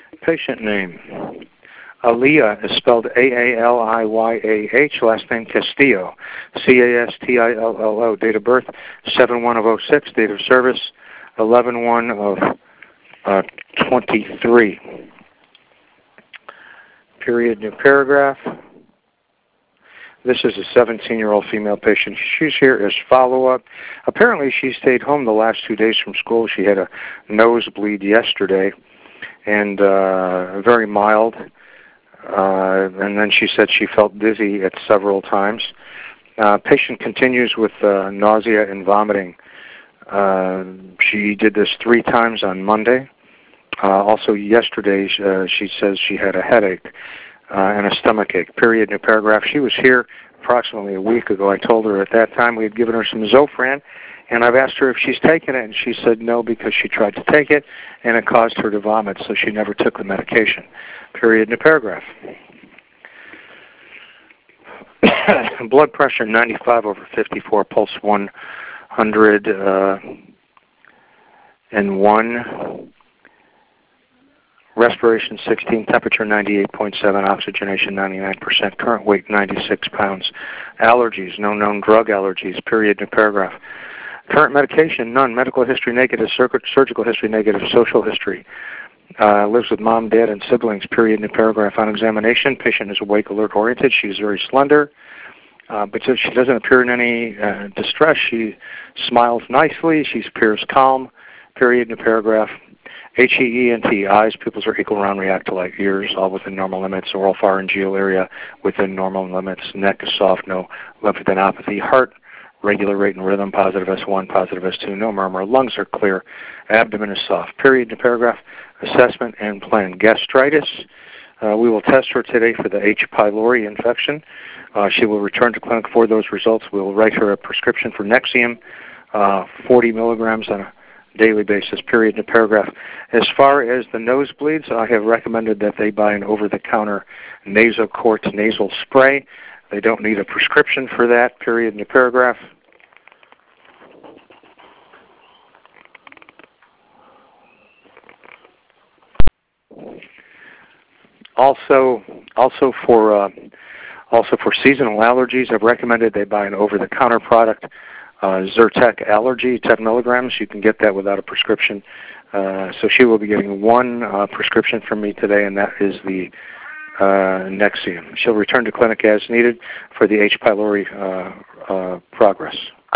Patient name. Aliyah is spelled A-A-L-I-Y-A-H, last name Castillo, C-A-S-T-I-L-L-O, date of birth 7/1/06, date of service 11/1/23. Period, new paragraph. This is a 17-year-old female patient. She's here as follow-up. Apparently she stayed home the last 2 days from school. She had a nosebleed yesterday, and very mild. And then she said she felt dizzy at several times. Patient continues with nausea and vomiting. She did this 3 times on Monday. Also yesterday, she says she had a headache and a stomach ache. Period, new paragraph. She was here approximately a week ago. I told her at that time we had given her some Zofran, and I've asked her if she's taken it, and she said no because she tried to take it, and it caused her to vomit, so she never took the medication. Period, new paragraph. Blood pressure 95/54, pulse 101, respiration 16, temperature 98.7, oxygenation 99%, current weight 96 pounds. Allergies, no known drug allergies. Period, new paragraph. Current medication, none. Medical history negative, surgical history negative, social history. Lives with mom, dad, and siblings. Period, new paragraph. On examination, patient is awake, alert, oriented. She's very slender, but she doesn't appear in any distress. She smiles nicely. She appears calm. Period, new paragraph. HEENT, eyes, pupils are equal, round, react to light, ears, all within normal limits, oral pharyngeal area within normal limits, neck is soft, no lymphadenopathy, heart, regular rate and rhythm, positive S1, positive S2, no murmur, lungs are clear, abdomen is soft. Period, new paragraph. Assessment and plan. Gastritis, we will test her today for the H. pylori infection. She will return to clinic for those results. We will write her a prescription for Nexium, 40 milligrams on a daily basis. Period, new paragraph. As far as the nosebleeds, I have recommended that they buy an over-the-counter Nasocort nasal spray. They don't need a prescription for that. Period, new paragraph. Also for seasonal allergies, I've recommended they buy an over-the-counter product, Zyrtec Allergy, 10 milligrams. You can get that without a prescription. So she will be getting 1 prescription from me today, and that is the Nexium. She'll return to clinic as needed for the H. pylori progress.